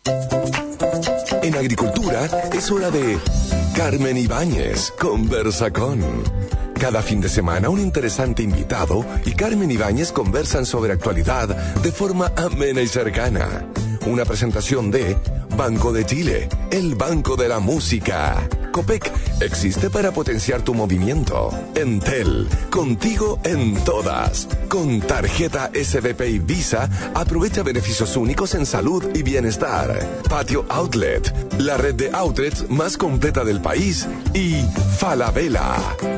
En agricultura es hora de Carmen Ibáñez conversa con. Cada fin de semana un interesante invitado y Carmen Ibáñez conversan sobre actualidad de forma amena y cercana. Una presentación de Banco de Chile, el banco de la música. Copec existe para potenciar tu movimiento. Entel, contigo en todas. Con tarjeta SBP y Visa, aprovecha beneficios únicos en salud y bienestar. Patio Outlet, la red de outlets más completa del país. Y Falabella.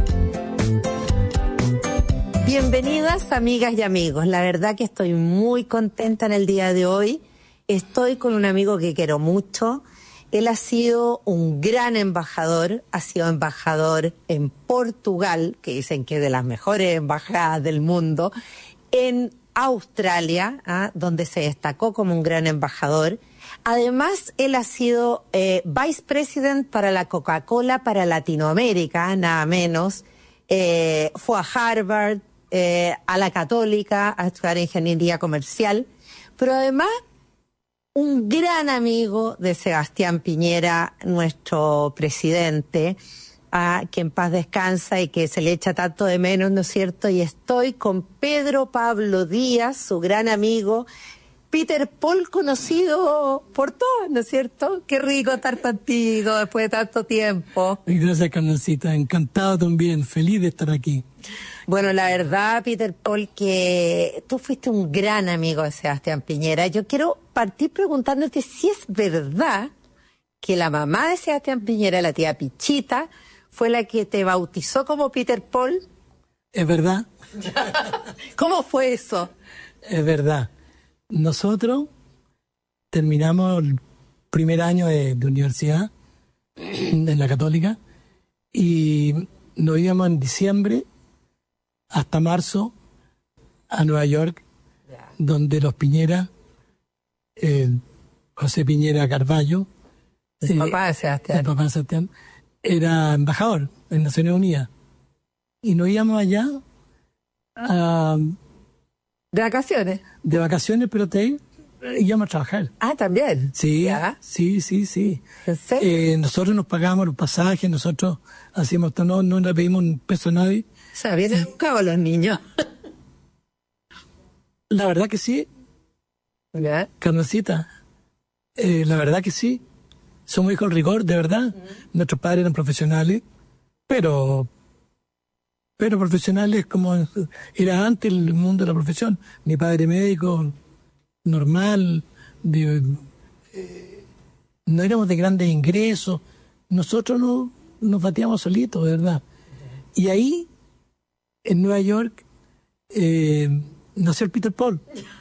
Bienvenidas, amigas y amigos. La verdad que estoy muy contenta en el día de hoy. Estoy con un amigo que quiero mucho. Él ha sido un gran embajador, ha sido embajador en Portugal, que dicen que es de las mejores embajadas del mundo, en Australia, donde se destacó como un gran embajador. Además, él ha sido Vice President para la Coca-Cola para Latinoamérica, nada menos. Fue a Harvard, a la Católica, a estudiar ingeniería comercial, pero además un gran amigo de Sebastián Piñera, nuestro presidente, que en paz descansa y que se le echa tanto de menos, ¿no es cierto? Y estoy con Pedro Pablo Díaz, su gran amigo, Peter Paul, conocido por todos, ¿no es cierto? Qué rico estar contigo después de tanto tiempo. Gracias, Carmencita. Encantado también. Feliz de estar aquí. Bueno, la verdad, Peter Paul, que tú fuiste un gran amigo de Sebastián Piñera. Yo quiero partir preguntándote si es verdad que la mamá de Sebastián Piñera, la tía Pichita, fue la que te bautizó como Peter Paul. Es verdad. ¿Cómo fue eso? Es verdad. Nosotros terminamos el primer año de universidad en la Católica y nos íbamos en diciembre hasta marzo a Nueva York, donde los Piñera, José Piñera Carballo, el papá de Sebastián, era embajador en Naciones Unidas. Y nos íbamos allá ¿de vacaciones? De vacaciones, pero íbamos a trabajar. Ah, ¿también? Sí, ¿ya? Sí. ¿En serio? Nosotros nos pagábamos los pasajes, nosotros hacíamos, no le pedimos un peso a nadie. O sea, bien educados los niños. La verdad que sí. ¿Ya? Carmencita, la verdad que sí. Somos hijos del rigor, de verdad. Nuestros padres eran profesionales, pero profesionales como era antes el mundo de la profesión. Mi padre médico, normal, no éramos de grandes ingresos. Nosotros nos batíamos solitos, de verdad. Y ahí, en Nueva York, nació el Peter Paul.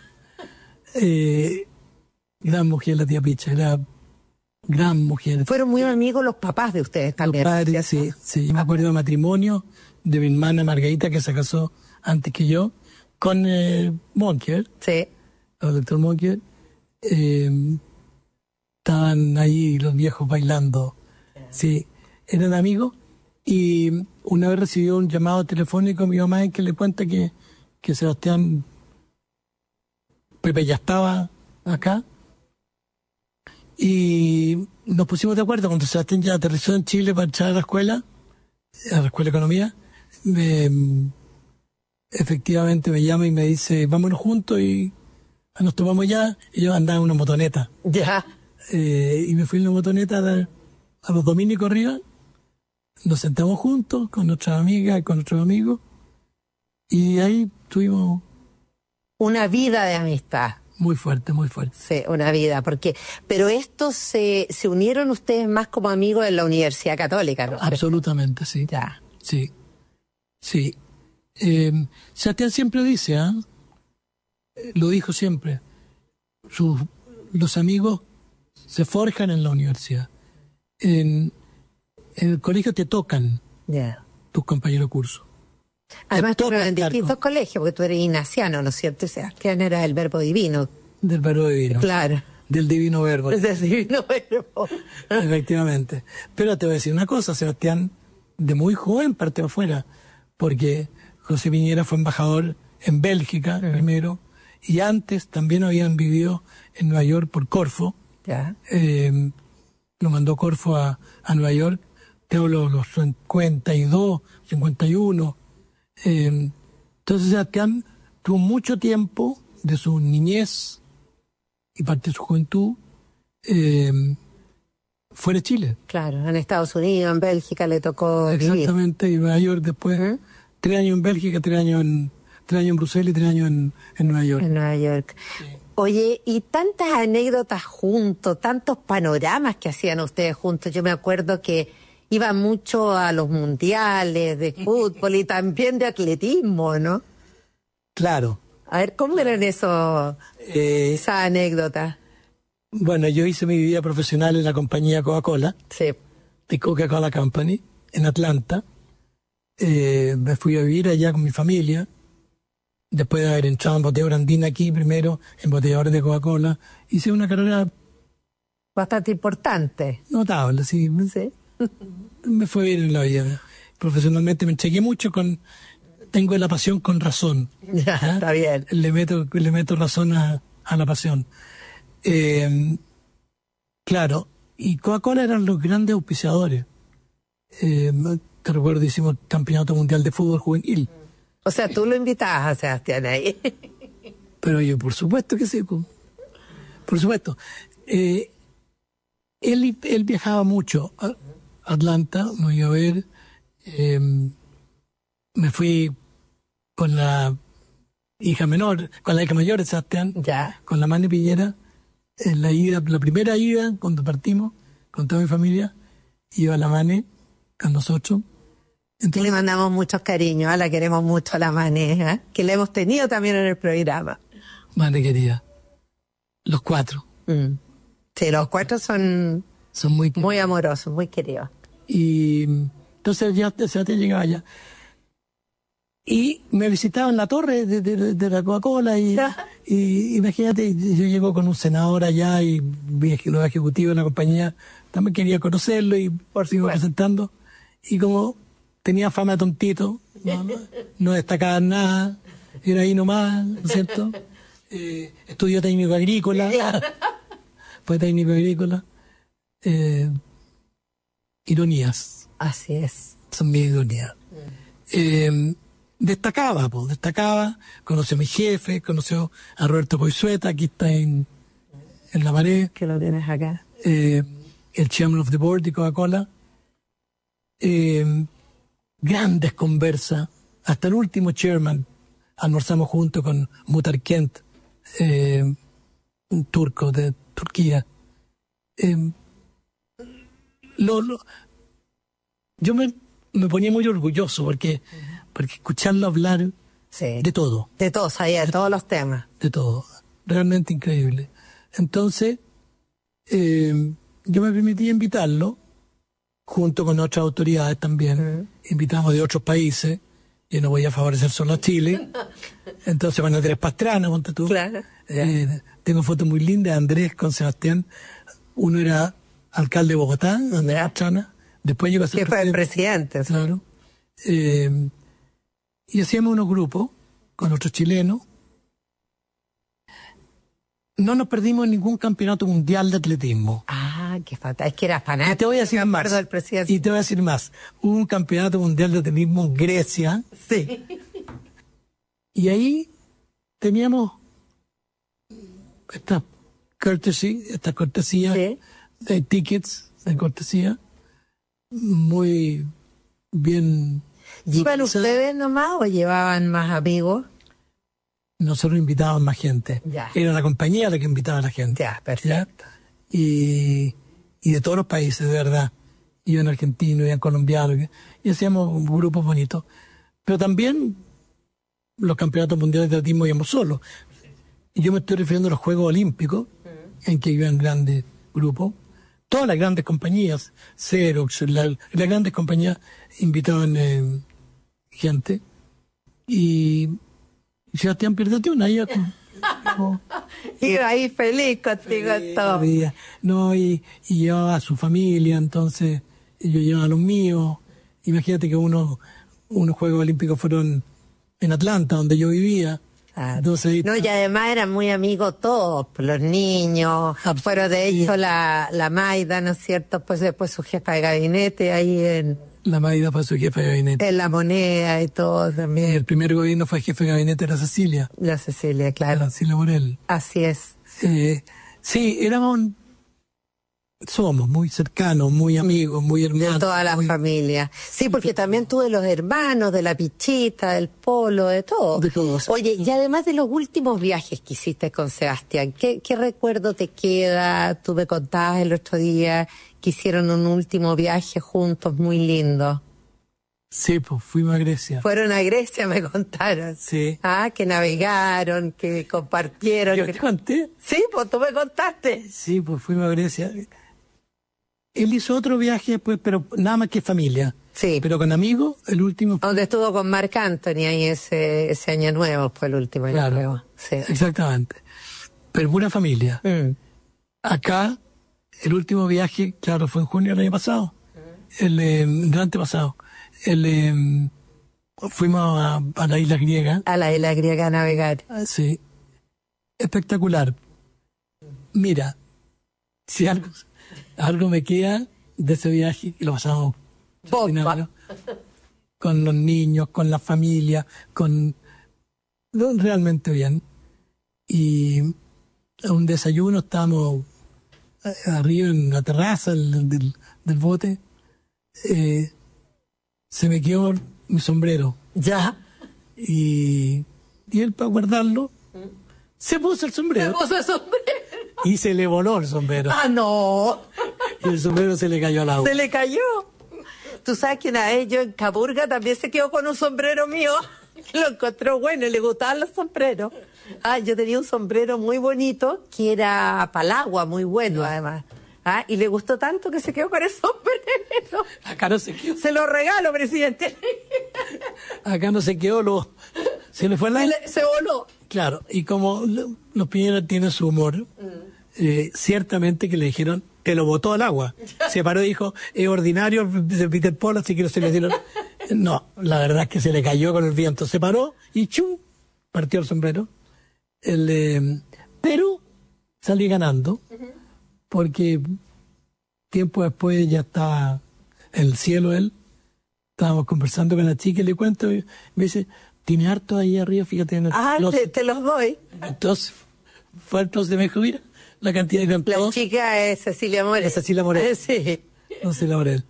Gran mujer la tía Picha, era gran mujer. Fueron muy amigos los papás de ustedes también. Los padres, sí. Me acuerdo de matrimonio de mi hermana Margarita, que se casó antes que yo, con Monker. Sí. El doctor Monker. Estaban ahí los viejos bailando. Sí, eran amigos. Y una vez recibió un llamado telefónico a mi mamá en que le cuenta que Sebastián Pepe ya estaba acá. Y nos pusimos de acuerdo cuando Sebastián ya aterrizó en Chile para entrar a la escuela de Economía. Efectivamente me llama y me dice, vámonos juntos y nos tomamos ya. Y yo andaba en una motoneta. Ya. Y me fui en la motoneta a los dominicos arriba. Nos sentamos juntos con nuestras amigas y con nuestros amigos. Y ahí tuvimos una vida de amistad. Muy fuerte, muy fuerte. Sí, una vida, pero estos se unieron ustedes más como amigos en la Universidad Católica, ¿no? Absolutamente, sí. Ya. Sí. Sebastián siempre dice, lo dijo siempre, los amigos se forjan en la universidad. En el colegio te tocan tus compañeros de curso. Además, tú en distintos colegios, porque tú eres ignaciano, ¿no es cierto? Y Sebastián era del Verbo Divino. Del Verbo Divino. Claro. Del Divino Verbo. Del Divino Verbo. Efectivamente. Pero te voy a decir una cosa, Sebastián, de muy joven partió afuera, porque José Piñera fue embajador en Bélgica primero, y antes también habían vivido en Nueva York por Corfo, Ya. Lo mandó Corfo a Nueva York, te hablo de los 52, 51. Entonces Sebastián tuvo mucho tiempo de su niñez y parte de su juventud fuera de Chile. Claro, en Estados Unidos, en Bélgica le tocó Exactamente, y Nueva York después, vivir. 3 años en Bélgica, 3 años en Bruselas y 3 años en Nueva York. En Nueva York. Sí. Oye, y tantas anécdotas juntos, tantos panoramas que hacían ustedes juntos. Yo me acuerdo que iban mucho a los mundiales de fútbol y también de atletismo, ¿no? Claro. A ver, ¿cómo eran esas anécdotas? Bueno, yo hice mi vida profesional en la compañía Coca-Cola, sí, de Coca-Cola Company, en Atlanta. Me fui a vivir allá con mi familia, después de haber entrado en botella andina aquí, primero en botelladores de Coca-Cola. Hice una carrera bastante importante. Notable, sí. Sí. Me fue bien en la vida. Profesionalmente me chequeé mucho tengo la pasión con razón. Ya, está bien. Le meto razón a la pasión. Claro, y Coca-Cola eran los grandes auspiciadores. Te recuerdo, hicimos campeonato mundial de fútbol juvenil. O sea, tú lo invitabas a Sebastián ahí. Pero yo, por supuesto que sí. Por supuesto. Él viajaba mucho a Atlanta, me iba a ver. Me fui con la hija menor, con la hija mayor de Sebastián, ya, con la Mani Piñera. En la primera ida, cuando partimos, con toda mi familia, iba la Mane con nosotros. Entonces, le mandamos muchos cariños, la queremos mucho a la Mane, que la hemos tenido también en el programa. Mane querida, los 4. Sí, los 4 son muy amorosos, muy queridos. Y entonces ya Sebastián llegaba allá. Y me visitaba en la torre de la Coca-Cola y imagínate, yo llego con un senador allá y los ejecutivos de la compañía también quería conocerlo y por sigo presentando. Y como tenía fama de tontito, no destacaba en nada, era ahí nomás, ¿no es cierto? Estudió técnico agrícola, fue técnico agrícola. Ironías. Así es. Son mis ironías. Destacaba, conoció a mi jefe, conoció a Roberto Poisueta, aquí está en la pared. Que lo tienes acá. El chairman of the board de Coca-Cola. Grandes conversas. Hasta el último chairman almorzamos junto con Muhtar Kent, un turco de Turquía. Yo me ponía muy orgulloso porque escucharlo hablar de todo. De todo, sabía de todos los temas. De todo. Realmente increíble. Entonces, yo me permití invitarlo, junto con otras autoridades también. Invitamos de otros países. Yo no voy a favorecer solo a Chile. Entonces, con Andrés Pastrana, ponte tú. Claro. Tengo fotos muy lindas de Andrés con Sebastián. Uno era alcalde de Bogotá, Andrés Pastrana. Después llegó a ser que fue el presidente. Claro. Y hacíamos unos grupos con otros chilenos. No nos perdimos ningún campeonato mundial de atletismo. Ah, qué fantástico. Es que era fanático. Y te voy a decir más. Hubo un campeonato mundial de atletismo en Grecia. Sí. Y ahí teníamos esta cortesía sí, de tickets de cortesía muy bien. ¿Iban ustedes nomás o llevaban más amigos? Nosotros invitábamos más gente. Ya. Era la compañía la que invitaba a la gente. Ya, perfecto. ¿Ya? Y de todos los países, de verdad. Iban argentinos, iban colombianos, y hacíamos grupos bonitos. Pero también los campeonatos mundiales de atletismo íbamos solos. Y yo me estoy refiriendo a los Juegos Olímpicos, en que iban grandes grupos. Todas las grandes compañías, Xerox, las grandes compañías invitaban gente. Y Sebastián perdió una. Iba ahí feliz contigo todo. No, y llevaba a su familia, entonces yo llevaba a los míos. Imagínate que unos Juegos Olímpicos fueron en Atlanta, donde yo vivía. Claro. Entonces, No, y además eran muy amigos todos, los niños, fueron de hecho la Maida, ¿no es cierto? Pues después su jefa de gabinete ahí la Maida fue su jefe de gabinete. en La Moneda y todo Y también. el primer gobierno fue jefe de gabinete de la Cecilia. La Cecilia, claro. Cecilia Morel. Así es. Sí, somos muy cercanos, muy amigos, muy De hermanos. toda la muy- familia. Sí, porque también tuve los hermanos, de la Pichita, del Polo, de todo. De todos. Oye, y además de los últimos viajes que hiciste con Sebastián, ¿qué recuerdo te queda? Tú me contabas el otro día que hicieron un último viaje juntos muy lindo. Sí, pues fuimos a Grecia. Fueron a Grecia, me contaron. Sí. Ah, que navegaron, que compartieron. ¿Yo te conté? Sí, pues tú me contaste. Sí, pues fuimos a Grecia. Él hizo otro viaje después, pero nada más que familia. Sí. Pero con amigos, el último. Donde estuvo con Marc Anthony ahí ese año nuevo fue el último, yo Claro. creo. Sí. Exactamente. Pero pura familia. Acá, el último viaje, claro, fue en junio del año pasado. El antepasado. Fuimos a la isla griega. A la isla griega a navegar. Sí. Espectacular. Mira, si algo me queda de ese viaje, y lo pasamos extraordinario, con los niños, con la familia, realmente bien. Y a un desayuno estábamos arriba en la terraza del bote. Se me quedó mi sombrero. Ya. Y él, para guardarlo, se puso el sombrero. puso el sombrero. Y se le voló el sombrero. ¡Ah, no! Y el sombrero se le cayó al agua. Se le cayó. Tú sabes que una vez yo en Caburga también se quedó con un sombrero mío. Lo encontró bueno y le gustaban los sombreros. Ah, yo tenía un sombrero muy bonito que era para el agua, muy bueno además. Ah, y le gustó tanto que se quedó con el sombrero. Acá no se quedó. Se lo regalo, presidente. Acá no se quedó. Se le fue el aire. Se voló. Claro, y como los Piñera tienen su humor, ciertamente que le dijeron que lo botó al agua. Se paró y dijo, es ordinario de Peter Paul, así que no se le dieron. No, la verdad es que se le cayó con el viento. Se paró y ¡chum! Partió el sombrero. Pero salí ganando, porque tiempo después ya estaba en el cielo él. Estábamos conversando con la chica y le cuento, y me dice, tiene harto ahí arriba, fíjate en el closet. Te los doy. Entonces, me dijo, mira, la cantidad de La empleados. chica es Cecilia Morel. Es Cecilia Morel. Sí. No sé, la Morel.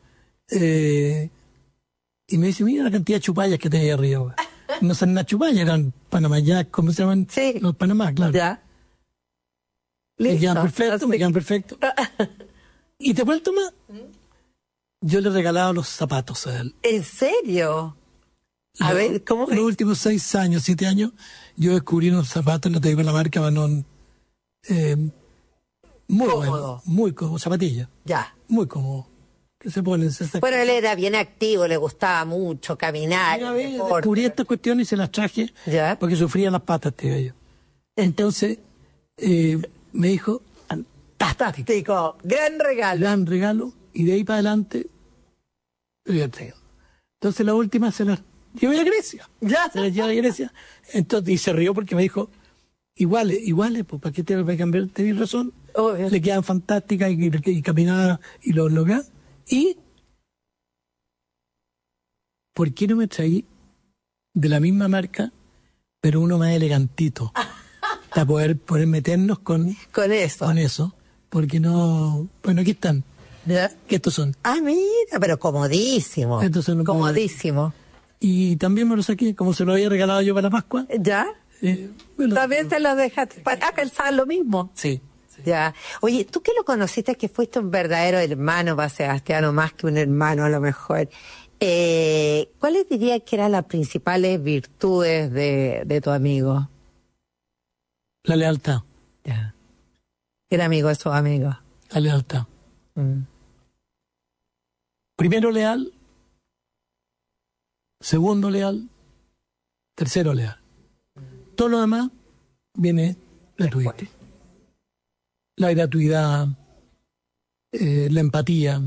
Y me dice, mira la cantidad de chupallas que tenía ahí arriba. güey. No son las chupallas, eran Panamá Jack, ¿cómo se llaman? Sí. Los Panamá, claro. Ya. Me quedan Listo. perfectos, me quedan perfectos. Y te vuelto más. Yo le regalaba los zapatos a él. ¿En serio? A ver, ¿cómo Los últimos 6 años, 7 años, yo descubrí unos zapatos, no te digo la marca, Vanón, muy Cómodo. bueno, muy cómodo, zapatillas, Ya. muy cómodo. Que se ponen, se sacan. Bueno, él era bien activo, le gustaba mucho caminar. Una vez deporte. descubrí estas cuestiones y se las traje Ya. porque sufría las patas, te digo yo. Entonces, me dijo, fantástico, Fantástico. Gran regalo. gran regalo, y de ahí para adelante, entonces la última se las llevé a Grecia. Ya. Se las llevé a Grecia. Entonces, y se rió porque me dijo, iguales, pues, ¿para qué te voy a cambiar? Tenés razón. Obvio. Le quedan fantásticas y caminaba y lo lograba. Y, ¿por qué no me traí de la misma marca, pero uno más elegantito? Para poder meternos con Con eso. porque no... Bueno, aquí están. Ya. Que estos son. Ah, mira, pero comodísimo. Estos son los Comodísimo. Y también me los saqué, como se lo había regalado yo para la Pascua. ¿Ya? Me los- También te lo dejaste para pensar lo mismo. Sí. Ya. Oye, tú que lo conociste, que fuiste un verdadero hermano para Sebastián, o más que un hermano a lo mejor, ¿cuáles dirías que eran las principales virtudes de tu amigo? La lealtad. Ya. Era amigo de sus amigos. La lealtad. Mm. Primero leal, segundo leal, tercero leal. Todo lo demás viene gratuito. La gratuidad, la empatía.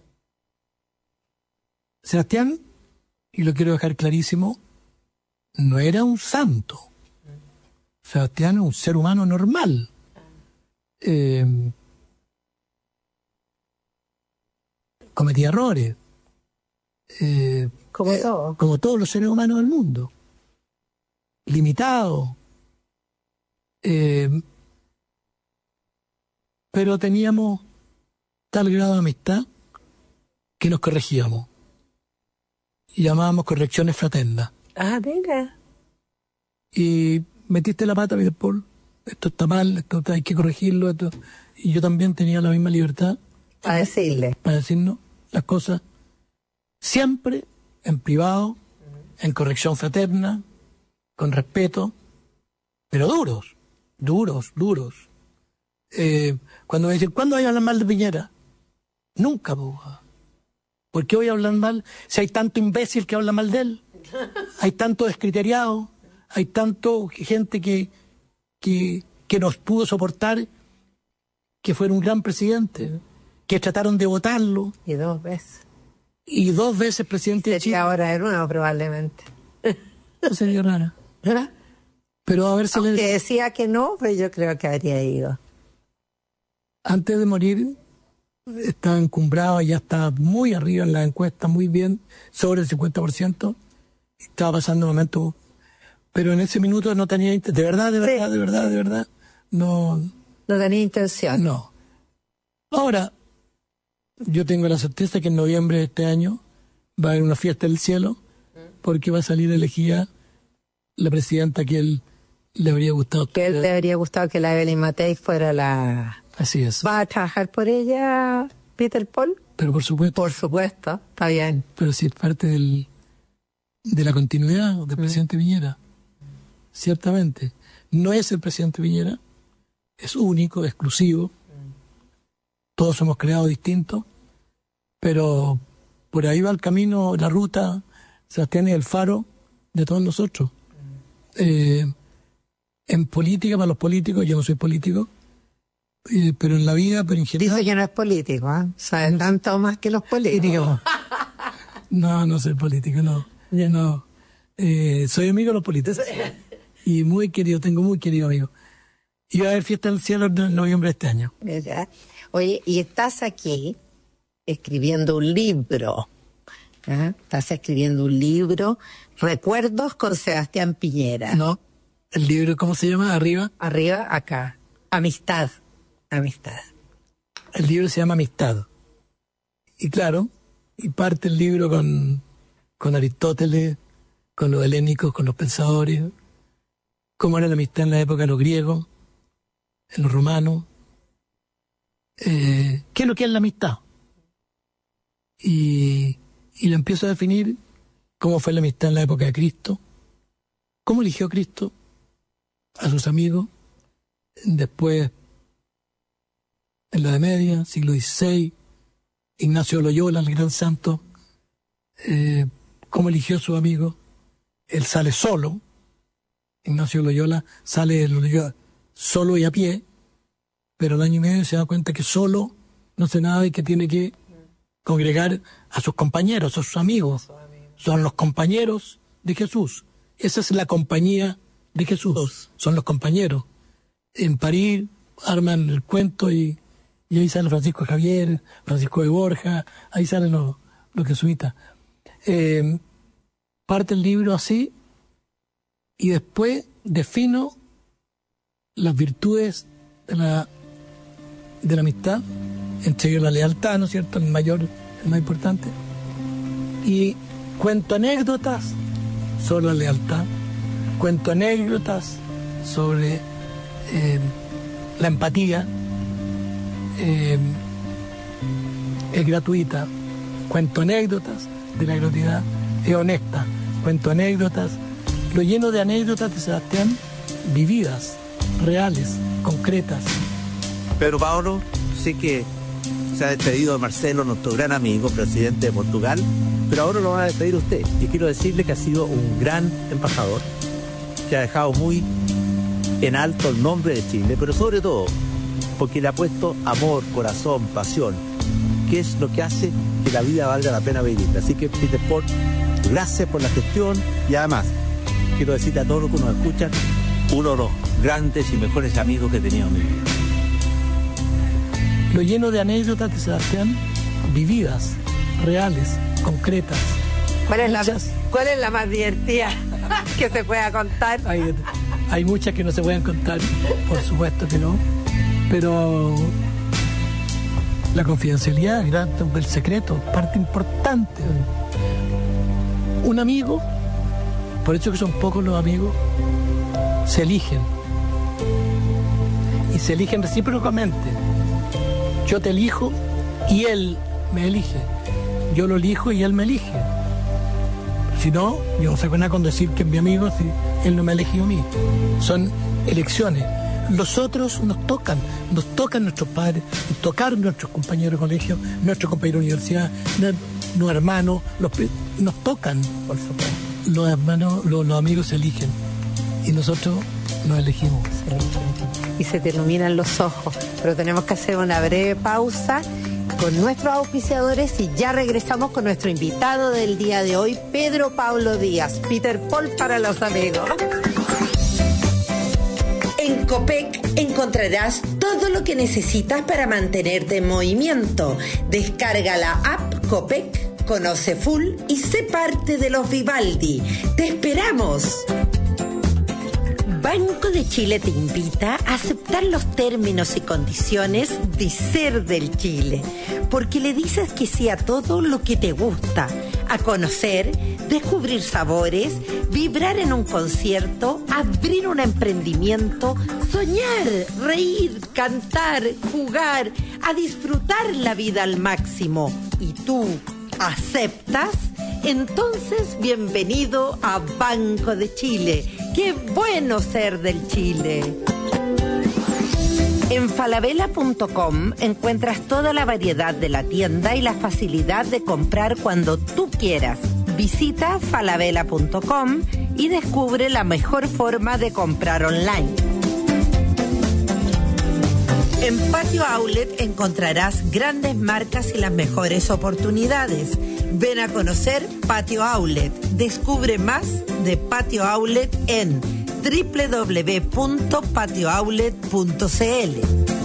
Sebastián, y lo quiero dejar clarísimo, no era un santo. Sebastián es un ser humano normal. Cometía errores. Como todos los seres humanos del mundo. Limitado. Pero teníamos tal grado de amistad que nos corregíamos. Y llamábamos correcciones fraternas. Ah, venga. Y metiste la pata, Peter Paul, esto está mal, esto hay que corregirlo, esto. Y yo también tenía la misma libertad para decirnos las cosas, siempre en privado, en corrección fraterna, con respeto, pero duros. Cuando me dicen, ¿cuándo voy a hablar mal de Piñera? Nunca, ¿por qué voy a hablar mal si hay tanto imbécil que habla mal de él? Hay tanto descriteriado, hay tanto gente que nos pudo soportar que fuera un gran presidente, que trataron de votarlo. Y 2 veces. Y 2 veces presidente de Chile. Ahora de nuevo, probablemente. No sería rara. ¿Verdad? Pero a ver si aunque decía que no, pues yo creo que habría ido. Antes de morir, estaba encumbrado, ya estaba muy arriba en la encuesta, muy bien, sobre el 50%. Estaba pasando un momento, pero en ese minuto no tenía, de verdad, no tenía intención. No. Ahora, yo tengo la certeza que en noviembre de este año va a haber una fiesta del cielo, porque va a salir elegida la presidenta que él le habría gustado. Que él le habría gustado que la Evelyn Matei fuera la... Así es. ¿Va a trabajar por ella, Peter Paul? Pero por supuesto. Por supuesto, está bien. Pero si es parte de la continuidad del presidente Piñera. Ciertamente. No es el presidente Piñera, es único, exclusivo. Todos hemos creado distintos, pero por ahí va el camino, la ruta. Sebastián es el faro de todos nosotros. En política, para los políticos, yo no soy político, pero en la vida, pero en general... Dijo que no es político, ¿eh? Saben tanto más que los políticos. No soy político, no. Soy amigo de los políticos. Y muy querido, tengo muy querido amigo. Y va a haber fiesta del cielo en noviembre de este año. Oye, y estás aquí escribiendo un libro. Estás escribiendo un libro, Recuerdos con Sebastián Piñera. No, el libro, ¿cómo se llama? Arriba, acá. Amistad. El libro se llama Amistad. Y claro, y parte el libro con Aristóteles, con los helénicos, con los pensadores, cómo era la amistad en la época de los griegos, en los romanos, qué es lo que es la amistad. Y lo empiezo a definir cómo fue la amistad en la época de Cristo, cómo eligió Cristo a sus amigos, después en la Edad Media, siglo XVI, Ignacio de Loyola, el gran santo, cómo eligió a sus amigos. Él sale solo, Ignacio de Loyola sale solo y a pie, pero al año y medio se da cuenta que solo no hace nada y que tiene que congregar a sus compañeros, a sus amigos. Son los compañeros de Jesús. Esa es la compañía de Jesús. Son los compañeros. En París arman el cuento y ahí sale Francisco Javier, Francisco de Borja, ahí salen los jesuitas. Parte el libro así y después defino las virtudes de la amistad, entre ellos la lealtad, ¿no es cierto?, el más importante, y cuento anécdotas sobre la lealtad, cuento anécdotas sobre la empatía, es gratuita, cuento anécdotas de la gratuidad, es honesta, cuento anécdotas, lo lleno de anécdotas de Sebastián vividas, reales, concretas. Pedro Paulo, sé que se ha despedido de Marcelo, nuestro gran amigo, presidente de Portugal, pero ahora lo van a despedir usted. Y quiero decirle que ha sido un gran embajador, que ha dejado muy en alto el nombre de Chile, pero sobre todo porque le ha puesto amor, corazón, pasión, que es lo que hace que la vida valga la pena vivirla. Así que, Peter Paul, gracias por la gestión y además quiero decirle a todos los que nos escuchan uno de los grandes y mejores amigos que he tenido en mi vida. Lo lleno de anécdotas de Sebastián, vividas, reales, concretas. ¿Cuál es la más divertida que se pueda contar? Hay muchas que no se pueden contar, por supuesto que no, pero la confidencialidad, el secreto, parte importante. Un amigo, por eso que son pocos los amigos, se eligen. Y se eligen recíprocamente. Yo te elijo y él me elige. Yo lo elijo y él me elige. Si no, yo no saco nada con decir que es mi amigo si él no me ha elegido a mí. Son elecciones. Los otros nos tocan nuestros padres, nos tocaron nuestros compañeros de colegio, nuestros compañeros de universidad, los hermanos, nos tocan, por favor. Los hermanos, los amigos se eligen y nosotros nos elegimos. Y se te iluminan los ojos, pero tenemos que hacer una breve pausa con nuestros auspiciadores y ya regresamos con nuestro invitado del día de hoy, Pedro Pablo Díaz, Peter Paul para los amigos. En Copec encontrarás todo lo que necesitas para mantenerte en movimiento. Descarga la app Copec, conoce full y sé parte de los Vivaldi. ¡Te esperamos! Banco de Chile te invita a aceptar los términos y condiciones de Ser del Chile, porque le dices que sí a todo lo que te gusta, a conocer, descubrir sabores, vibrar en un concierto, abrir un emprendimiento, soñar, reír, cantar, jugar, a disfrutar la vida al máximo. ¿Y tú aceptas? Entonces, bienvenido a Banco de Chile. ¡Qué bueno ser del Chile! En falabella.com encuentras toda la variedad de la tienda y la facilidad de comprar cuando tú quieras. Visita falabella.com y descubre la mejor forma de comprar online. En Patio Outlet encontrarás grandes marcas y las mejores oportunidades. Ven a conocer Patio Outlet. Descubre más de Patio Outlet en www.patioutlet.cl.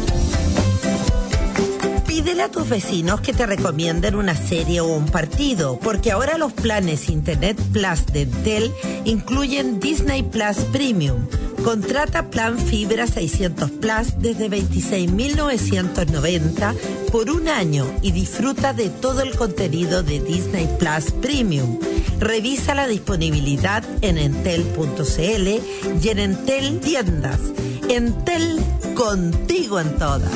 Pídele a tus vecinos que te recomienden una serie o un partido, porque ahora los planes Internet Plus de Entel incluyen Disney Plus Premium. Contrata plan fibra 600 Plus desde 26.990 por un año y disfruta de todo el contenido de Disney Plus Premium. Revisa la disponibilidad en entel.cl y en Entel Tiendas. Entel, contigo en todas.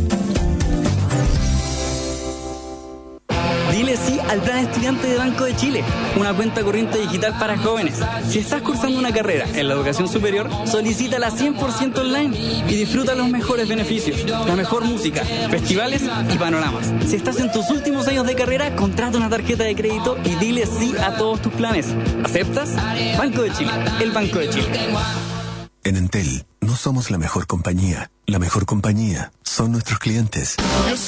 Dile sí al Plan Estudiante de Banco de Chile, una cuenta corriente digital para jóvenes. Si estás cursando una carrera en la educación superior, solicítala 100% online y disfruta los mejores beneficios, la mejor música, festivales y panoramas. Si estás en tus últimos años de carrera, contrata una tarjeta de crédito y dile sí a todos tus planes. ¿Aceptas? Banco de Chile, el Banco de Chile. En Entel, no somos la mejor compañía. La mejor compañía son nuestros clientes.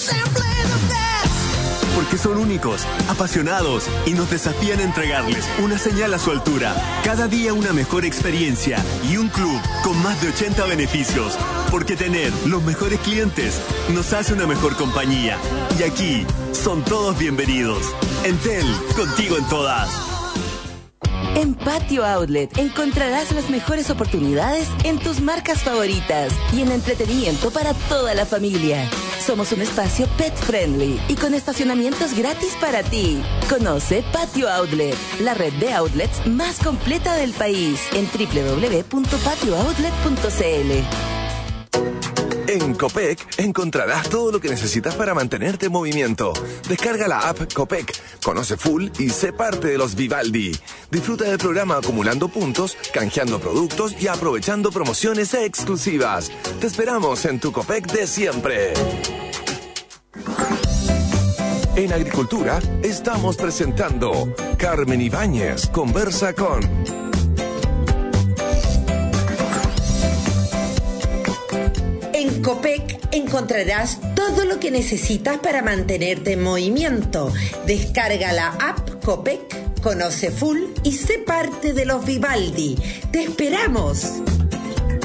Porque son únicos, apasionados y nos desafían a entregarles una señal a su altura. Cada día una mejor experiencia y un club con más de 80 beneficios. Porque tener los mejores clientes nos hace una mejor compañía. Y aquí son todos bienvenidos. Entel, contigo en todas. En Patio Outlet encontrarás las mejores oportunidades en tus marcas favoritas y en entretenimiento para toda la familia. Somos un espacio pet friendly y con estacionamientos gratis para ti. Conoce Patio Outlet, la red de outlets más completa del país en www.patiooutlet.cl. En Copec encontrarás todo lo que necesitas para mantenerte en movimiento. Descarga la app Copec, conoce full y sé parte de los Vivaldi. Disfruta del programa acumulando puntos, canjeando productos y aprovechando promociones exclusivas. Te esperamos en tu Copec de siempre. En Agricultura estamos presentando Carmen Ibáñez conversa con... En Copec encontrarás todo lo que necesitas para mantenerte en movimiento. Descarga la app Copec, conoce full y sé parte de los Vivaldi. ¡Te esperamos!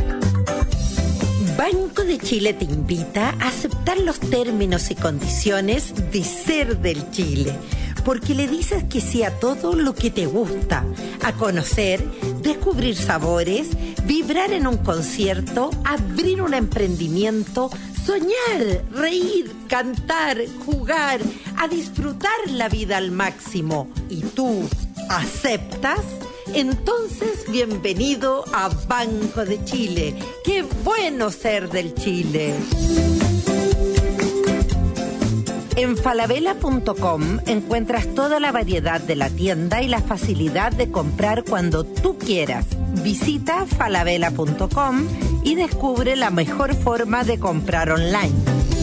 Banco de Chile te invita a aceptar los términos y condiciones de Ser del Chile, porque le dices que sí a todo lo que te gusta, a conocer, descubrir sabores, vibrar en un concierto, abrir un emprendimiento, soñar, reír, cantar, jugar, a disfrutar la vida al máximo. ¿Y tú aceptas? Entonces, bienvenido a Banco de Chile. ¡Qué bueno ser del Chile! En falabella.com encuentras toda la variedad de la tienda y la facilidad de comprar cuando tú quieras. Visita falabella.com y descubre la mejor forma de comprar online.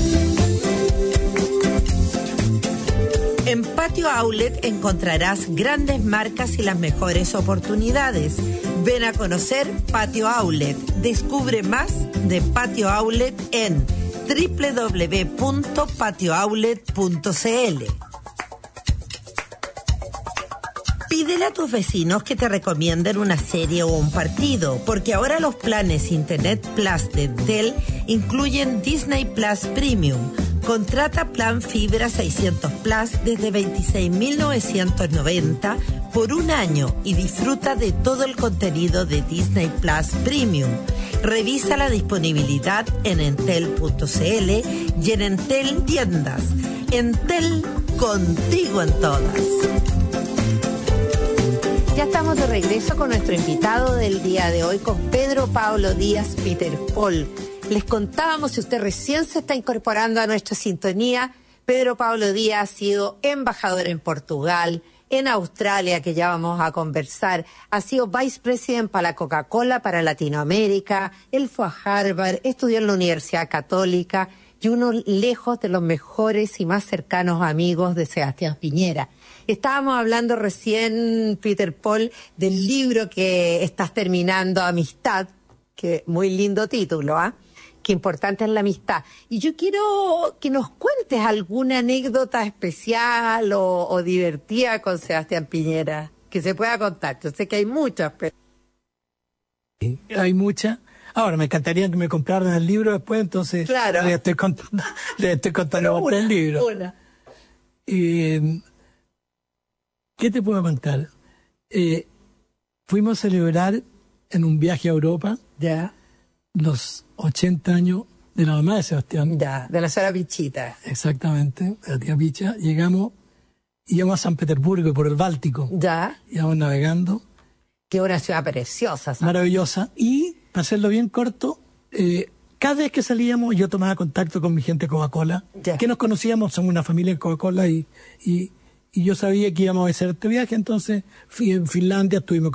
En Patio Outlet encontrarás grandes marcas y las mejores oportunidades. Ven a conocer Patio Outlet. Descubre más de Patio Outlet en www.patioutlet.cl. Pídele a tus vecinos que te recomienden una serie o un partido, porque ahora los planes Internet Plus de Entel incluyen Disney Plus Premium. Contrata plan fibra 600 Plus desde 26.990 por un año y disfruta de todo el contenido de Disney Plus Premium. Revisa la disponibilidad en entel.cl y en Entel Tiendas. Entel, contigo en todas. Ya estamos de regreso con nuestro invitado del día de hoy, con Pedro Pablo Díaz Peter Paul. Les contábamos, si usted recién se está incorporando a nuestra sintonía, Pedro Pablo Díaz ha sido embajador en Portugal, en Australia, que ya vamos a conversar, ha sido vice president para la Coca-Cola para Latinoamérica, él fue a Harvard, estudió en la Universidad Católica y uno lejos de los mejores y más cercanos amigos de Sebastián Piñera. Estábamos hablando recién, Peter Paul, del libro que estás terminando, Amistad, que muy lindo título, ¿ah? Qué importante es la amistad. Y yo quiero que nos cuentes alguna anécdota especial o divertida con Sebastián Piñera, que se pueda contar. Yo sé que hay muchas, pero... Hay muchas. Ahora, me encantaría que me compraran el libro después, entonces claro. les estoy contando por el libro. Una. ¿Qué te puedo contar? Fuimos a celebrar en un viaje a Europa Ya. los 80 años de la mamá de Sebastián. Ya, de la señora Pichita. Exactamente, de la tía Picha. Íbamos a San Petersburgo por el Báltico. Ya. Íbamos navegando. Que es una ciudad preciosa. ¿sabes? Maravillosa. Y, para hacerlo bien corto, cada vez que salíamos yo tomaba contacto con mi gente de Coca-Cola, Ya. que nos conocíamos, somos una familia de Coca-Cola y yo sabía que íbamos a hacer este viaje, entonces fui en Finlandia, estuvimos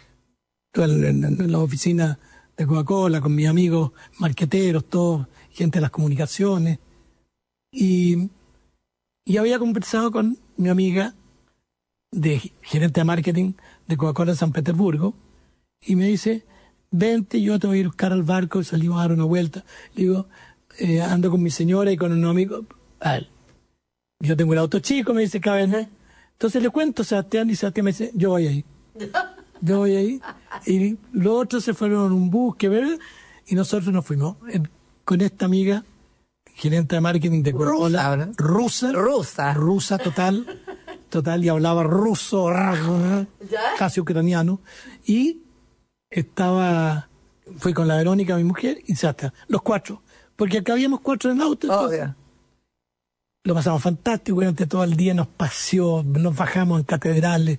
en la oficina de Coca-Cola, con mis amigos marqueteros, todos, gente de las comunicaciones, y había conversado con mi amiga gerente de marketing de Coca-Cola en San Petersburgo, y me dice, vente, yo te voy a ir a buscar al barco, y salimos a dar una vuelta. Le digo, ando con mi señora y con un amigo. Yo tengo el auto chico, me dice, caben. Entonces le cuento a Sebastián, y Sebastián me dice, yo voy ahí. Y los otros se fueron en un bus, y nosotros nos fuimos con esta amiga, gerente de marketing de Coca-Cola, rusa total, y hablaba ruso, casi ucraniano, y fui con la Verónica, mi mujer, y Sebastián, los cuatro, porque acá habíamos cuatro en el auto. Entonces, lo pasamos fantástico, durante todo el día nos paseó, nos bajamos en catedrales,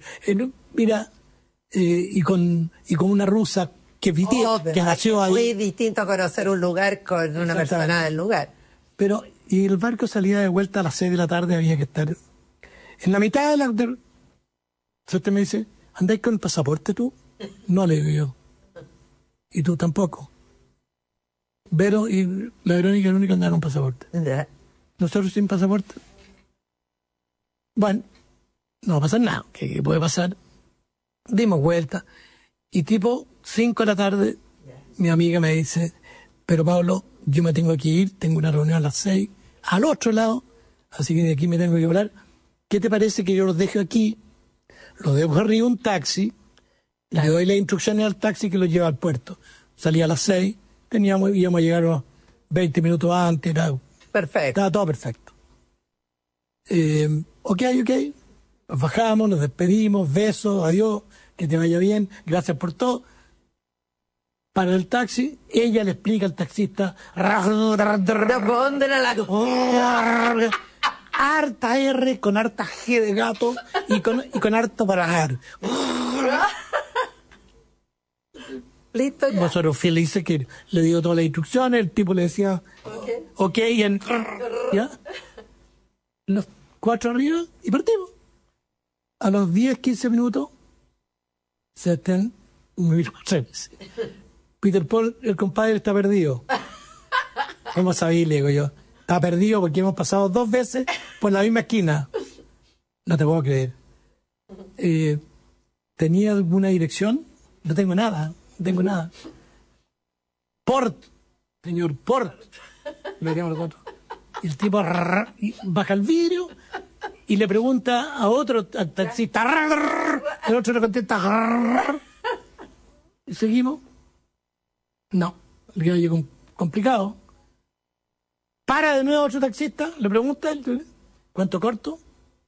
y con una rusa que nació ahí. Muy distinto conocer un lugar con una persona del lugar. Pero, y el barco salía de vuelta a las 6 de la tarde, había que estar en la mitad de la... Entonces usted me dice, ¿andáis con el pasaporte tú? No, le digo yo. Y tú tampoco. Vero y la Verónica, el único andaba con pasaporte. Ya. Nosotros sin pasaporte. Bueno, no va a pasar nada. ¿Qué puede pasar? Dimos vuelta. Y tipo 5 de la tarde, mi amiga me dice, pero Pablo, yo me tengo que ir, tengo una reunión a las 6, al otro lado, así que de aquí me tengo que volar. ¿Qué te parece que yo los dejo aquí? Los dejo arriba un taxi, le doy las instrucciones al taxi que los lleva al puerto. Salía a las 6, íbamos a llegar 20 minutos antes, Perfecto. estaba todo perfecto. Ok. Nos bajamos, nos despedimos, besos, adiós, que te vaya bien, gracias por todo. Para el taxi, ella le explica al taxista ¿Dónde era la... harta R con harta G de gato y con harto para R. Listo ya. Nosotros felices que le dio todas las instrucciones, el tipo le decía ok, ¿ya? Los 4 arriba y partimos. A los 10, 15 minutos Peter Paul, el compadre está perdido. ¿Cómo sabí? Le digo yo. Está perdido porque hemos pasado 2 veces por la misma esquina. No te puedo creer. ¿Tenía alguna dirección? No tengo nada. Port, señor, Port. Lo diríamos nosotros. Y el tipo baja el vidrio y le pregunta a otro taxista. El otro le contesta. ¿Y seguimos? No. El día llegó complicado. Para de nuevo otro taxista, le pregunta, ¿cuánto corto?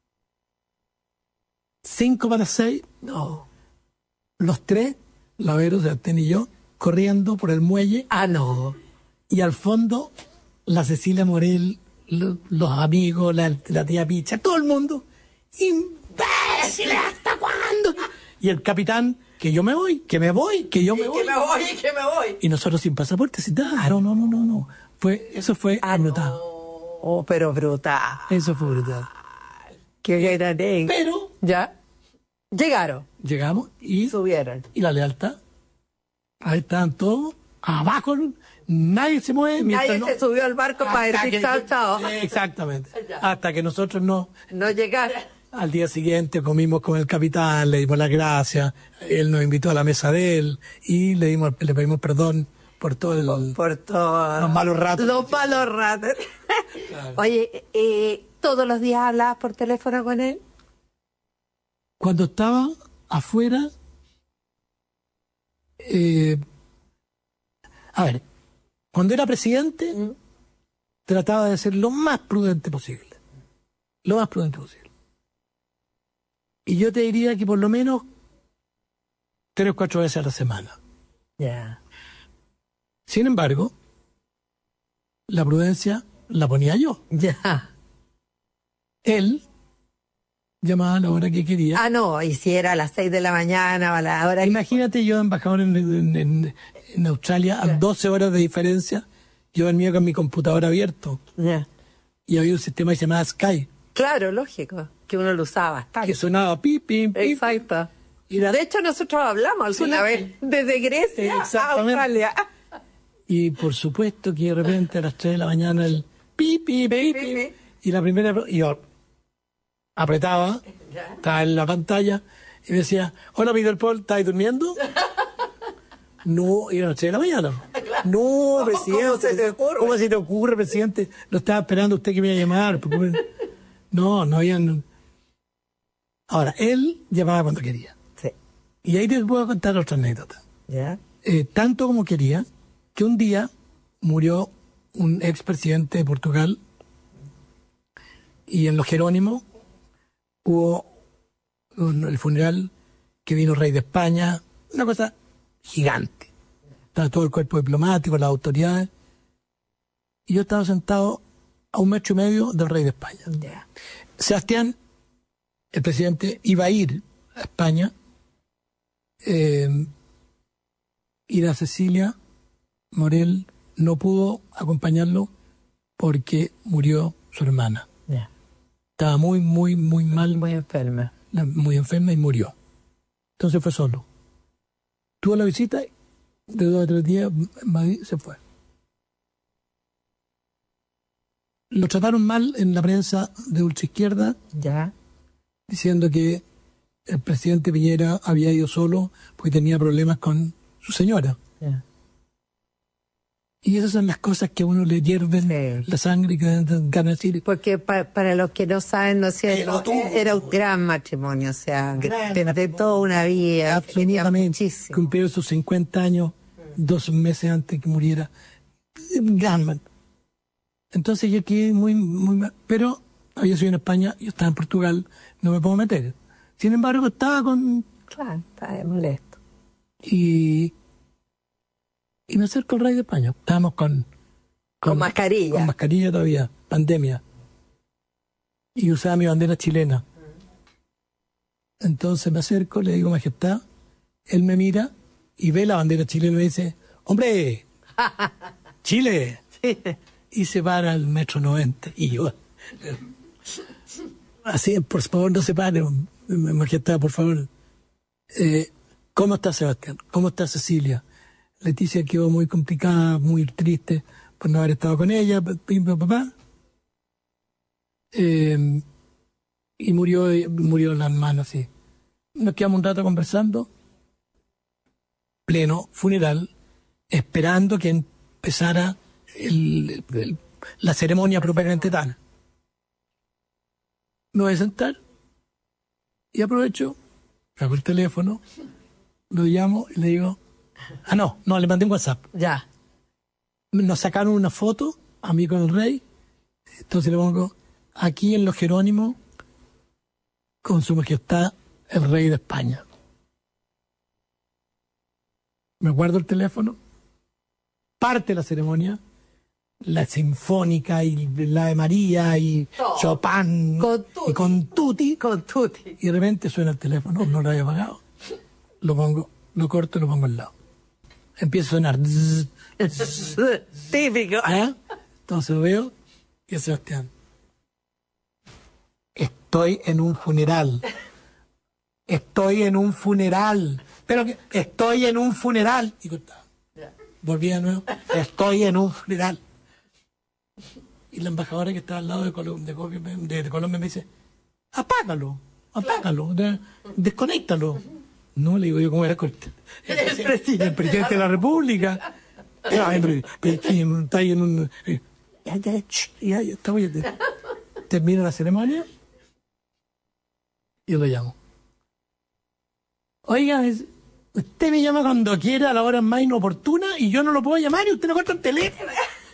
5 para 6. No. Los 3, Lavero, Sebastián y yo, corriendo por el muelle. No. Y al fondo, la Cecilia Morel, los amigos, la tía Picha, todo el mundo. ¡Imbéciles! ¿Hasta cuándo? Y el capitán, que yo me voy, que me voy, que yo me voy. Que me voy. Y nosotros sin pasaporte, sin nada. No. Eso fue brutal. Oh, pero brutal. Eso fue brutal. Qué grande. Pero ya llegaron. Llegamos y Subieron. Y la lealtad. Ahí estaban todos abajo. Nadie se mueve. Nadie se subió al barco para decir chao. Exactamente. Hasta que nosotros no llegaron. Al día siguiente comimos con el capitán, le dimos las gracias, él nos invitó a la mesa de él y le pedimos perdón por todos los malos ratos. Los malos ratos. Claro. Oye, ¿todos los días hablabas por teléfono con él? Cuando estaba afuera, cuando era presidente, trataba de ser lo más prudente posible. Y yo te diría que por lo menos 3 o 4 veces a la semana. Ya. Sin embargo, la prudencia la ponía yo. Ya. Él llamaba a la hora que quería. No, y si era a las 6 de la mañana o a la hora... Imagínate yo, embajador en Australia, a 12 horas de diferencia, yo dormía con mi computador abierto. Ya. Y había un sistema que se llamaba Skype. Claro, lógico, que uno lo usaba bastante. Que sonaba pip, pip, pip. Exacto. De hecho, nosotros hablamos alguna vez desde Grecia a Australia. Y por supuesto que de repente a las 3 de la mañana el pip, pip, pip, pip. Y la primera... Y yo apretaba, estaba en la pantalla, y me decía, hola Peter Paul, ¿estás durmiendo? No, y a las 3 de la mañana. No, presidente. ¿Cómo se te ocurre, presidente? Lo estaba esperando usted que me iba a llamar. No habían... Ahora, él llamaba cuando quería. Sí. Y ahí te puedo contar otra anécdota. ¿Ya? Tanto como quería, que un día murió un expresidente de Portugal y en los Jerónimos hubo el funeral que vino el rey de España, una cosa gigante. Estaba todo el cuerpo diplomático, las autoridades. Y yo estaba sentado a 1,5 metros del rey de España. Yeah. Sebastián, el presidente, iba a ir a España y la Cecilia Morel no pudo acompañarlo porque murió su hermana. Yeah. Estaba muy mal. Muy enferma. Muy enferma y murió. Entonces fue solo. Tuvo la visita, de 2 a 3 días, Madrid se fue. Lo trataron mal en la prensa de ultraizquierda, ya, diciendo que el presidente Piñera había ido solo porque tenía problemas con su señora. Ya. Y esas son las cosas que a uno le hierven la sangre y que dan ganas de decir. Porque para los que no saben, no sé, era un gran matrimonio, o sea, de toda una vida. Absolutamente. Cumplió sus 50 años 2 meses antes que muriera. Granman. Entonces yo quedé muy mal. Pero yo soy en España, yo estaba en Portugal, no me puedo meter. Sin embargo, estaba con... Claro, está molesto. Y me acerco al rey de España. Estábamos con mascarilla. Con mascarilla todavía, pandemia. Y usaba mi bandera chilena. Entonces me acerco, le digo, Majestad, él me mira y ve la bandera chilena y me dice, ¡hombre! ¡Chile! Y se para el 1,90 m. Y yo, así, por favor, no se pare, Majestad, por favor. ¿Cómo está Sebastián? ¿Cómo está Cecilia? Leticia quedó muy complicada, muy triste por no haber estado con ella, papá. Y murió la hermana, sí. Nos quedamos un rato conversando, pleno funeral, esperando que empezara la ceremonia propiamente tal. Me voy a sentar y aprovecho, saco el teléfono, lo llamo y le digo, no, le mandé un WhatsApp. Ya. Nos sacaron una foto, a mí con el rey, entonces le pongo, aquí en los Jerónimos, con su majestad, el rey de España. Me guardo el teléfono, parte la ceremonia, la sinfónica y la de María y Chopin y con tutti. Y de repente suena el teléfono, no lo había apagado. Lo corto y lo pongo al lado. Empieza a sonar. Típico. Entonces veo que es Sebastián. Estoy en un funeral. Pero que estoy en un funeral. Y cortaba. Volví de nuevo. Estoy en un funeral. Y la embajadora que estaba al lado de Colombia me dice, apágalo, desconéctalo. No, le digo yo, ¿cómo era el presidente de la República? Está ahí en un... Ya, termina la ceremonia y yo lo llamo. Oiga, usted me llama cuando quiera, a la hora más inoportuna, y yo no lo puedo llamar y usted no corta el teléfono.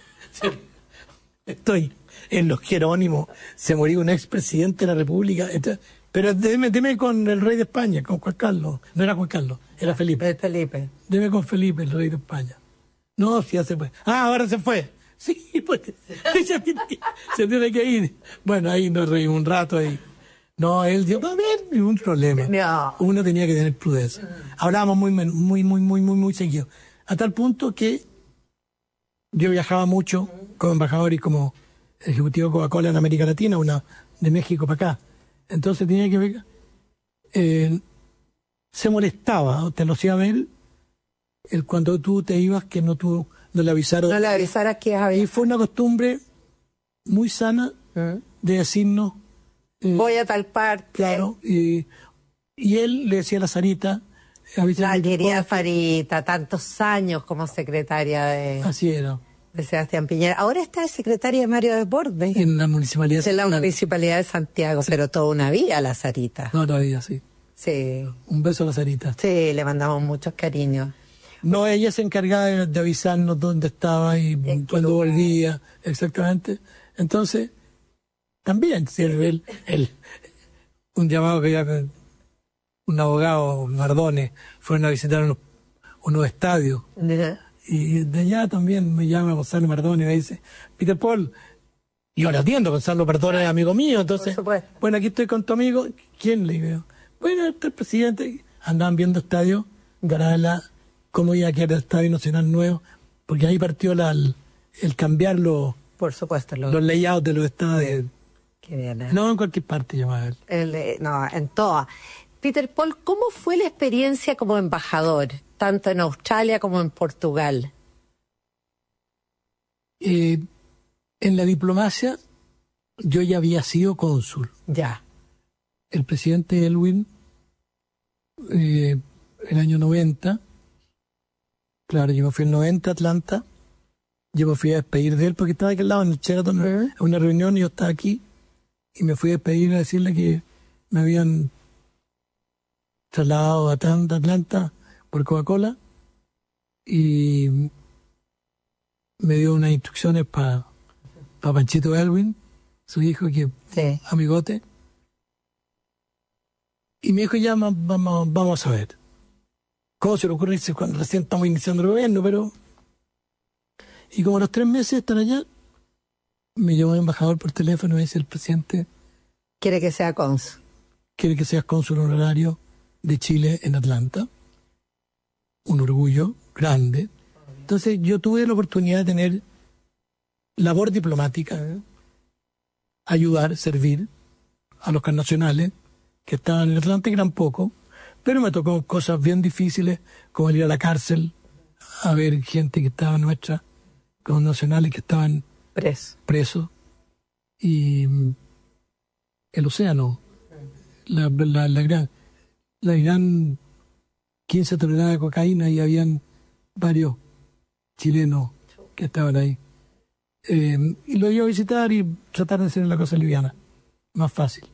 Estoy en los Jerónimos, se murió un expresidente de la República, pero deme con el rey de España, con Juan Carlos. No era Juan Carlos, era Felipe. Deme con Felipe, el rey de España. No, sí, ya se fue. Ahora se fue. Sí, pues, se tiene que ir. Bueno, ahí nos reímos un rato ahí. No, él dijo, a ver, ningún problema. No. Uno tenía que tener prudencia. Hablábamos muy seguido. A tal punto que yo viajaba mucho como embajador y como ejecutivo de Coca-Cola en América Latina, una de México para acá. Entonces tenía que ver, se molestaba, te lo hacía ver, cuando tú te ibas, que no le avisaron. No le avisaras que había. Y fue una costumbre muy sana de decirnos, voy a tal parte. Claro, y él le decía a la Sarita, la querida Sarita, tantos años como secretaria así era. De Sebastián Piñera. Ahora está de secretaria de Mario Desbordes. En la municipalidad. En la municipalidad de Santiago, sí. Pero toda una vida la Sarita. No, todavía sí. Sí. Un beso a la Sarita. Sí, le mandamos muchos cariños. No, ella se encargaba de avisarnos dónde estaba y cuándo volvía, exactamente. Entonces, también sirve un llamado que ya un abogado, Mardones, fueron a visitar unos estadios. Y de allá también me llama Gonzalo Mardones y me dice, Peter Paul, y yo le atiendo, Gonzalo Mardones es amigo mío, entonces, bueno, aquí estoy con tu amigo. ¿Quién? Le digo, bueno, está el presidente. Andaban viendo estadios, cómo iba a quedar el Estadio Nacional nuevo, porque ahí partió el cambiar por supuesto, los layouts de los estadios. Qué bien, No, en cualquier parte llamaba él. No, en todas. Peter Paul, ¿cómo fue la experiencia como embajador, tanto en Australia como en Portugal? En la diplomacia, yo ya había sido cónsul. Ya. El presidente Elwin, el año 90, claro, yo me fui en 90 a Atlanta, yo me fui a despedir de él porque estaba aquí al lado en el Sheraton, en una reunión, y yo estaba aquí, y me fui a despedir a decirle que me habían trasladado a Atlanta por Coca-Cola, y me dio unas instrucciones para Panchito Elwin, su hijo, que Sí. amigote. Y me dijo, ya vamos a ver. ¿Cómo se le ocurre irse cuando recién estamos iniciando el gobierno? Pero... Y como a los 3 meses de estar allá, me llamó el embajador por teléfono y me dice, el presidente Quiere que sea cónsul. quiere que seas cónsul honorario de Chile en Atlanta. Un orgullo grande. Entonces yo tuve la oportunidad de tener labor diplomática, ayudar, servir a los connacionales que estaban en Atlanta, que eran pocos, pero me tocó cosas bien difíciles, como ir a la cárcel a ver gente que estaba nuestra, connacionales que estaban presos, y el océano, la gran 15 toneladas de cocaína, y habían varios chilenos que estaban ahí. Y lo iba a visitar y tratar de hacer la cosa liviana, más fácil.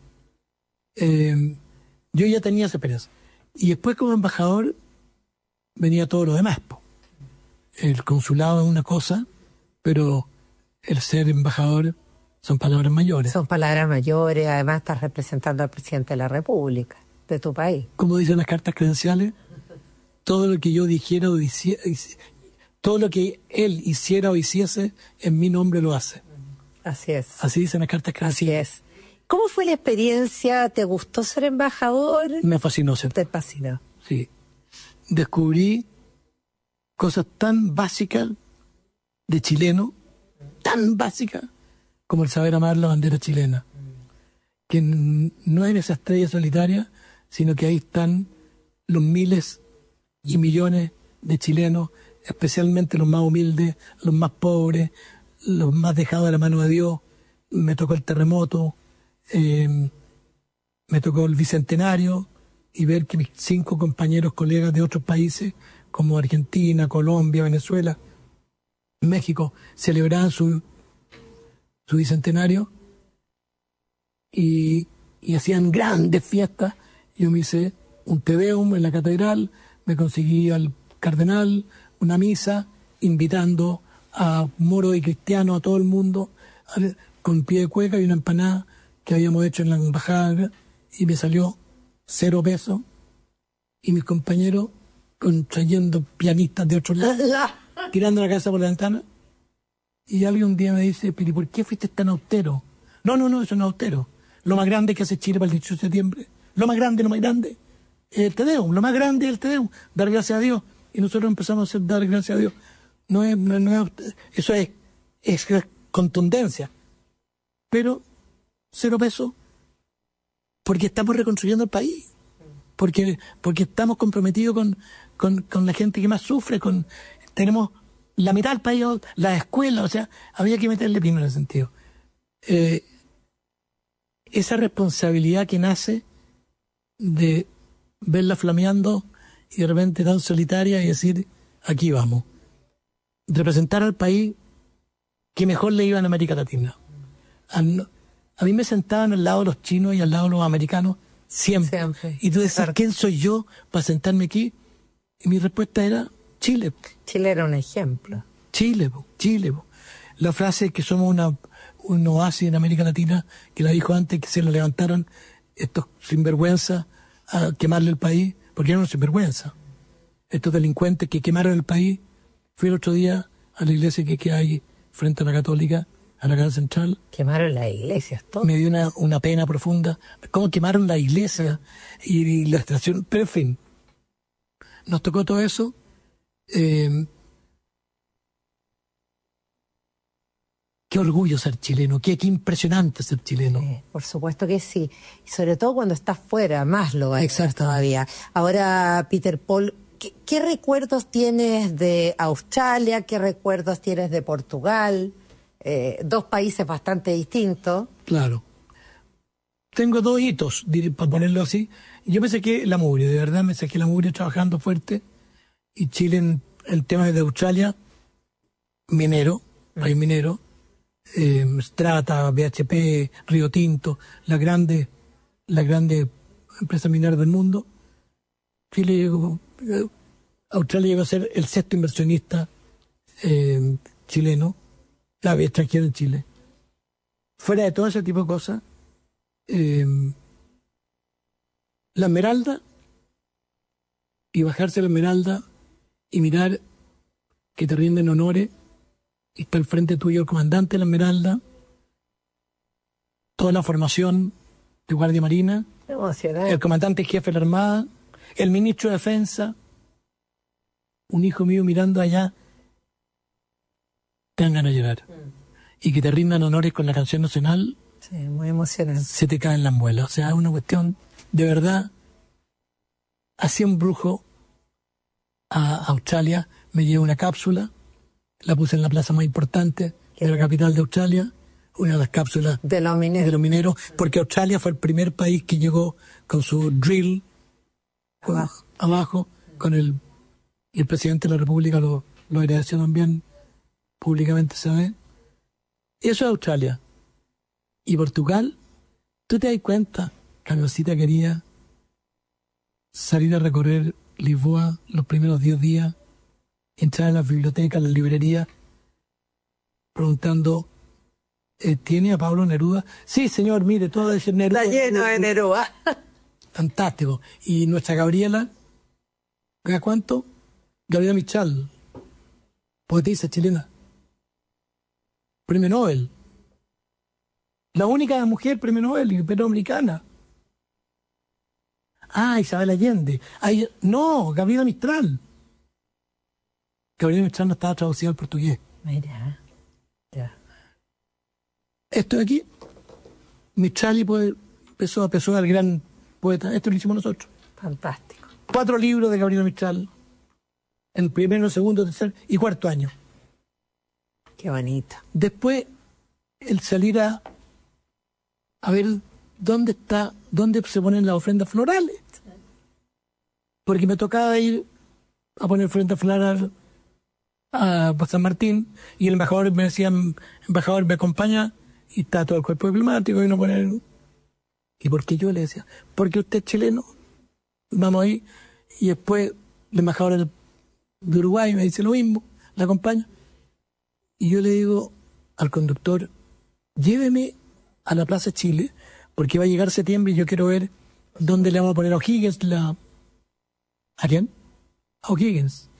Yo ya tenía esa experiencia. Y después, como embajador, venía todo lo demás, po. El consulado es una cosa, pero el ser embajador son palabras mayores. Son palabras mayores, además estás representando al presidente de la República, de tu país. Como dicen las cartas credenciales, todo lo que yo dijera o hiciera, todo lo que él hiciera o hiciese, en mi nombre lo hace. Así es. Así dicen las cartas credenciales. Así es. ¿Cómo fue la experiencia? ¿Te gustó ser embajador? Me fascinó ser. Te fascinó. Sí. Descubrí cosas tan básicas de chileno, tan básicas como el saber amar la bandera chilena. Que no es esa estrella solitaria, sino que ahí están los miles y millones de chilenos, especialmente los más humildes, los más pobres, los más dejados de la mano de Dios. Me tocó el terremoto, me tocó el bicentenario, y ver que mis 5 compañeros, colegas de otros países, como Argentina, Colombia, Venezuela, México, celebraban su bicentenario y hacían grandes fiestas. Yo me hice un Te Deum en la catedral, me conseguí al cardenal una misa, invitando a moros y cristianos, a todo el mundo, con pie de cueca y una empanada que habíamos hecho en la embajada, y me salió 0 pesos, y mis compañeros trayendo pianistas de otros lados, tirando la cabeza por la ventana. Y alguien un día me dice, pero ¿por qué fuiste tan austero? No, eso no es austero. Lo más grande que hace Chile para el 18 de septiembre, lo más grande es el Te Deum, lo más grande es el Te Deum, dar gracias a Dios. Y nosotros empezamos a hacer dar gracias a Dios. No es eso es contundencia. Pero 0 pesos, porque estamos reconstruyendo el país, porque estamos comprometidos con la gente que más sufre, tenemos la mitad del país, la escuela, o sea, había que meterle pino en ese sentido. Esa responsabilidad que nace de verla flameando y de repente tan solitaria y decir, aquí vamos. Representar al país que mejor le iba en América Latina. A mí me sentaban al lado de los chinos y al lado de los americanos siempre. Y tú decías, ¿quién soy yo para sentarme aquí? Y mi respuesta era Chile. Chile era un ejemplo. Chile. La frase que somos un oasis en América Latina, que la dijo antes, que se la levantaron estos sinvergüenzas a quemarle el país, porque eran sinvergüenzas. Estos delincuentes que quemaron el país. Fui el otro día a la iglesia que hay frente a la Católica, a la Casa Central. Quemaron las iglesias, todo. Me dio una pena profunda. ¿Cómo quemaron la iglesia y la estación? Pero en fin, nos tocó todo eso. Qué orgullo ser chileno, qué impresionante ser chileno. Por supuesto que sí. Y sobre todo cuando estás fuera, más lo va a ser todavía. Ahora, Peter Paul, ¿qué recuerdos tienes de Australia? ¿Qué recuerdos tienes de Portugal? 2 países bastante distintos. Claro. Tengo 2 hitos, para ponerlo así. Yo me saqué la mugre, de verdad me saqué la mugre trabajando fuerte. Y Chile, en el tema de Australia, minero, país minero, Strata, BHP, Río Tinto, las grandes empresas mineras del mundo. Australia llegó a ser el 6º inversionista chileno, extranjero en Chile. Fuera de todo ese tipo de cosas, la Esmeralda, y bajarse a la Esmeralda y mirar que te rinden honores, y está al frente tuyo el comandante de la Esmeralda, toda la formación de Guardia Marina, el comandante jefe de la Armada, el ministro de Defensa, un hijo mío mirando allá, te dan ganas de llorar. Y que te rindan honores con la canción nacional, sí, muy emocionante. Se te caen las muelas. O sea, es una cuestión, de verdad, hacía un brujo a Australia, me llevé una cápsula, la puse en la plaza más importante de la capital de Australia, una de las cápsulas de los mineros, porque Australia fue el primer país que llegó con su drill abajo con y el presidente de la República lo agradeció también públicamente, ¿sabes? Eso es Australia. Y Portugal, tú te das cuenta, Carlosita quería salir a recorrer Lisboa los primeros 10 días, entrar a las bibliotecas, a las librerías, preguntando, ¿tiene a Pablo Neruda? Sí, señor, mire, todo ese Neruda. Está lleno de Neruda. Fantástico. Y nuestra Gabriela, ¿a cuánto? Gabriela Mistral, poetisa chilena. Premio Nobel. La única mujer premio Nobel iberoamericana. Ah, Isabel Allende. Ay, no, Gabriela Mistral. Gabriela Mistral no estaba traducida al portugués. Mira, ya. Esto de aquí, Mistral empezó al gran poeta. Esto lo hicimos nosotros. Fantástico. 4 libros de Gabriela Mistral. En el primero, segundo, tercer y cuarto año. Qué bonito. Después, el salir a ver dónde se ponen las ofrendas florales. Porque me tocaba ir a poner ofrenda floral a San Martín y el embajador me decía, embajador, me acompaña, y está todo el cuerpo diplomático y no poner. ¿Y por qué yo le decía? Porque usted es chileno, vamos ahí. Y después el embajador de Uruguay me dice lo mismo, la acompaña. Y yo le digo al conductor, lléveme a la Plaza Chile, porque va a llegar septiembre y yo quiero ver dónde le vamos a poner a O'Higgins ¿A quién? A O'Higgins.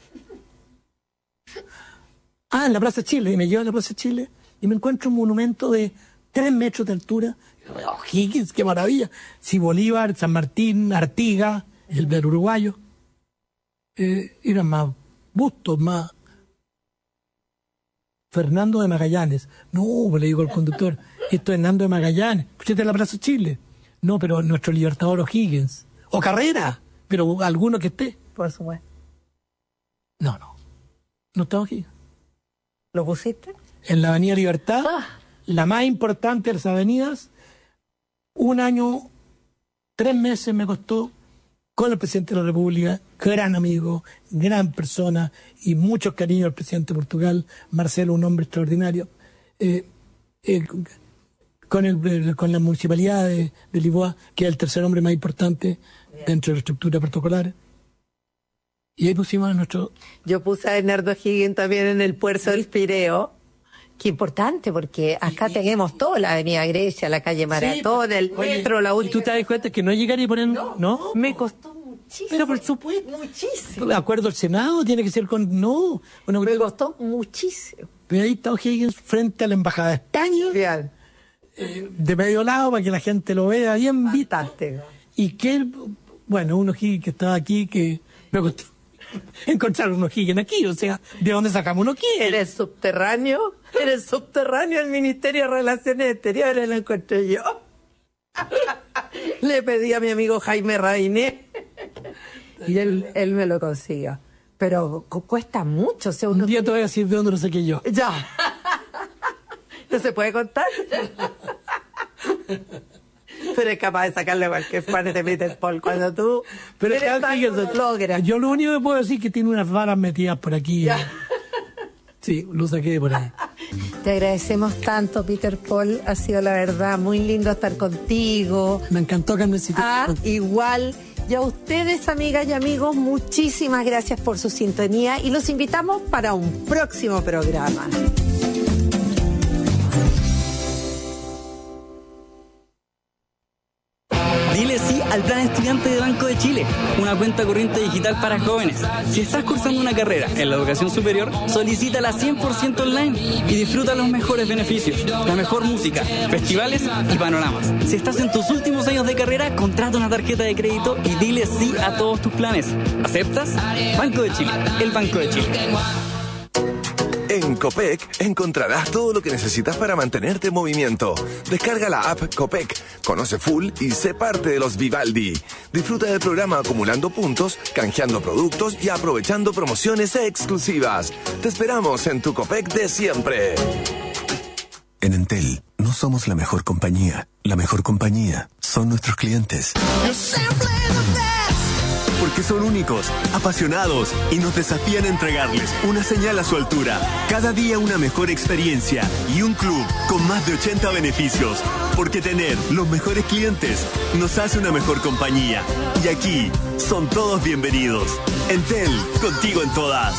En la Plaza Chile. Y me lleva a la Plaza Chile y me encuentro un monumento de 3 metros de altura. O'Higgins, qué maravilla. Si Bolívar, San Martín, Artigas, el del uruguayo, eran más bustos, más... Fernando de Magallanes. No, le digo al conductor, esto es Hernando de Magallanes. Usted está en la Plaza Chile. No, pero nuestro libertador O'Higgins. O Carrera, pero alguno que esté. Por supuesto. No está O'Higgins. ¿Lo pusiste? En la Avenida Libertad, la más importante de las avenidas, 1 año, 3 meses me costó con el presidente de la República, gran amigo, gran persona y mucho cariño al presidente de Portugal, Marcelo, un hombre extraordinario, con la municipalidad de Lisboa, que es el tercer hombre más importante dentro de la estructura protocolar. Y ahí pusimos a nuestro... Yo puse a Bernardo O'Higgins también en el puerto del Pireo. Qué importante, porque acá tenemos todo, la Avenida Grecia, la calle Maratón, el metro, la última. ¿Y tú te das cuenta que no llegar y poner... No, me costó muchísimo. Pero por supuesto. Muchísimo. ¿De acuerdo al Senado? Tiene que ser con... No. Bueno, me costó muchísimo. Pero ahí está O'Higgins frente a la Embajada de España. Bien. De medio lado, para que la gente lo vea bien visto. Y que, bueno, un O'Higgins que estaba aquí, que me costó encontrar un O'Higgins aquí, o sea, ¿de dónde sacamos uno aquí? En el subterráneo del Ministerio de Relaciones Exteriores lo encontré yo. Le pedí a mi amigo Jaime Raine y él me lo consiguió. Pero cuesta mucho. O sea, un día te voy a decir de dónde lo saqué yo. Ya. ¿No se puede contar? Pero es capaz de sacarle cualquier fan de Peter Paul cuando tú... Pero logras. Yo lo único que puedo decir es que tiene unas varas metidas por aquí. Ya. Sí, lo saqué de por ahí. Te agradecemos tanto, Peter Paul. Ha sido, la verdad, muy lindo estar contigo. Me encantó, Carmencita. Igual. Y a ustedes, amigas y amigos, muchísimas gracias por su sintonía y los invitamos para un próximo programa. Dile sí al Plan Estudiante de Banco de Chile, una cuenta corriente digital para jóvenes. Si estás cursando una carrera en la educación superior, solicítala 100% online y disfruta los mejores beneficios, la mejor música, festivales y panoramas. Si estás en tus últimos años de carrera, contrata una tarjeta de crédito y dile sí a todos tus planes. ¿Aceptas? Banco de Chile, el Banco de Chile. En Copec encontrarás todo lo que necesitas para mantenerte en movimiento. Descarga la app Copec, conoce full y sé parte de los Vivaldi. Disfruta del programa acumulando puntos, canjeando productos y aprovechando promociones exclusivas. Te esperamos en tu Copec de siempre. En Entel no somos la mejor compañía. La mejor compañía son nuestros clientes. Porque son únicos, apasionados y nos desafían a entregarles una señal a su altura. Cada día una mejor experiencia y un club con más de 80 beneficios. Porque tener los mejores clientes nos hace una mejor compañía. Y aquí son todos bienvenidos. Entel, contigo en todas.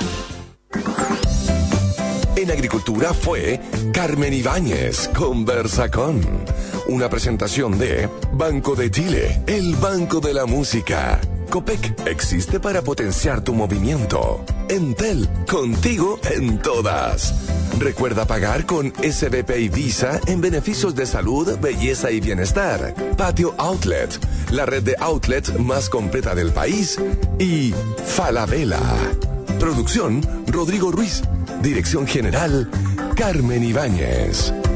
En Agricultura fue Carmen Ibáñez, Conversa con. Una presentación de Banco de Chile, el banco de la música. Copec existe para potenciar tu movimiento. Entel, contigo en todas. Recuerda pagar con SBP y Visa en beneficios de salud, belleza y bienestar. Patio Outlet, la red de outlets más completa del país. Y Falabella. Producción, Rodrigo Ruiz. Dirección General, Carmen Ibáñez.